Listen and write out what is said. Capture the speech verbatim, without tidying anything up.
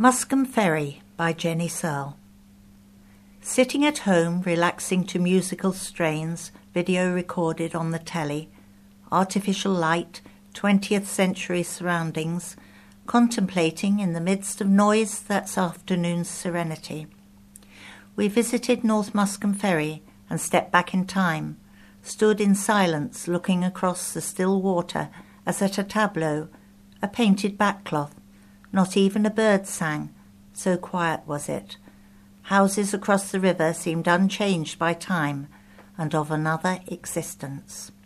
Muskham Ferry by Jenny Searle. Sitting at home, relaxing to musical strains, video recorded on the telly, artificial light, twentieth century surroundings, contemplating in the midst of noise that's afternoon's serenity. We visited North Muskham Ferry and stepped back in time, stood in silence looking across the still water as at a tableau, a painted backcloth. Not even a bird sang, so quiet was it. Houses across the river seemed unchanged by time and of another existence.